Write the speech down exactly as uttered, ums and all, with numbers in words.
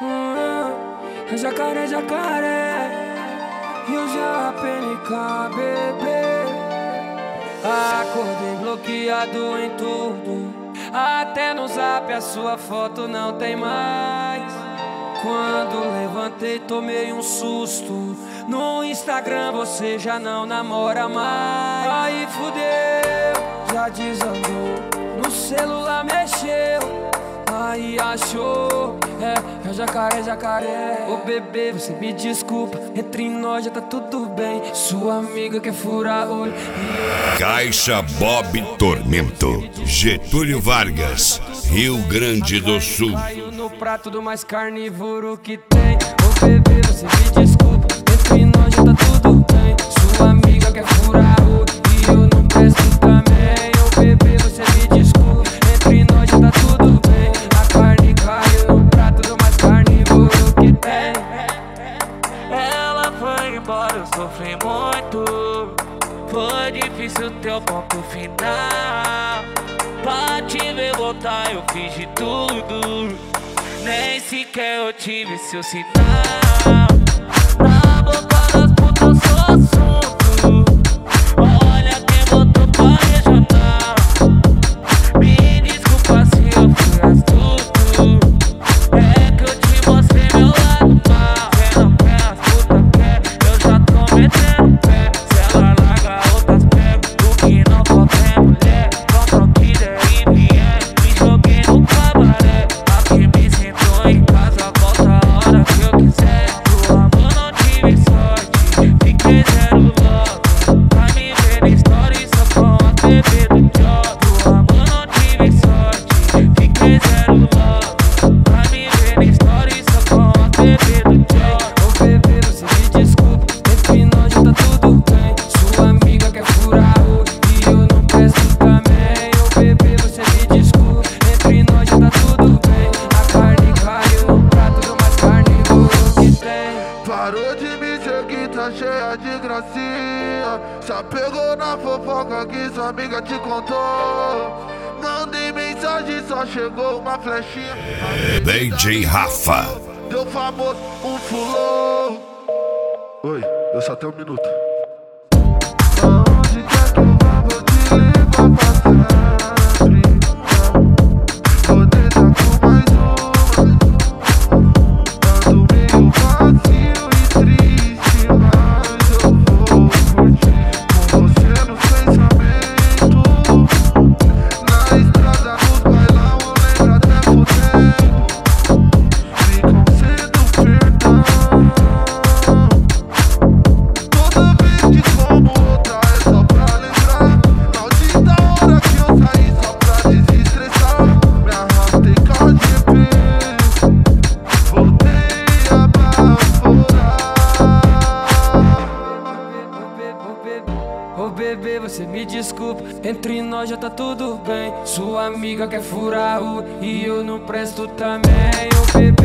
Hum, jacaré, jacaré, e o J P N K, bebê. Acordei bloqueado em tudo, até no zap a sua foto não tem mais. Quando levantei tomei um susto, no Instagram você já não namora mais. Aí fudeu, já desandou, no celular mexeu, aí achou, é, é jacaré, jacaré. Ô bebê, você me desculpa, entre nós já tá tudo bem. Sua amiga quer furar olho e... Caixa Bob Tormento, Getúlio Vargas, Rio Grande do Sul. Caiu no prato do mais carnívoro que tem. Ô bebê, você me desculpa, entre nós já tá tudo bem. Sua amiga quer furar olho e eu não presto também. Ô bebê, você me desculpa, entre nós já tá tudo bem. A carne caiu no prato do mais carnívoro que tem. Ela foi embora, eu sofri muito. Foi difícil teu ponto final. Pra te ver voltar eu fiz de tudo, nem sequer eu tive seu sinal. Na boca das putas eu sou assunto. Olha quem botou pra regional. Me desculpa se eu fui astuto, é que eu te mostrei meu lado mal. Cê não quer, as putas quer, eu já tô metendo pé. Se ela larga outras pego, o que não falta é mulher. Compra o que der e vier, me joguei no cabaré. Aqui me sinto em casa, volta a hora que eu quiser. Do amor não tive sorte, fiquei zero logo. Pra me ver na história só com a bebê do job. Do amor não tive sorte, fiquei zero logo. Pra me ver na história só com a bebê do job. Ô bebê, você me desculpa, entre nós já tá tudo bem. Sua amiga quer furar olho e eu não presto também. Ô bebê, você me desculpa, entre nós já tá tudo bem. A carne caiu no prato do mais carnívoro que tem. Parou de me seguir, tá cheia de gracinha. Já pegou na fofoca que sua amiga te contou. Mandei mensagem, só chegou uma flechinha. D J Rafa. Deu famoso, um fulô. Oi, eu só tenho um minuto. Aonde quer que eu vá, vou te levar pra sempre. Vou deitar com mais uma. Ando meio vazio e triste, mas eu vou curtir com você no pensamento. Na estrada, nos bailão, eu lembro até o tempo. Me concedo perdão. Toda vez que como outra é só pra lembrar. Maldita hora que eu saí só pra desestressar. Me arrastei com a G P, voltei a baforar. Ô bebê, você me desculpa, entre nós já tá tudo bem. Sua amiga quer furar o e eu não presto também. Ô bebê,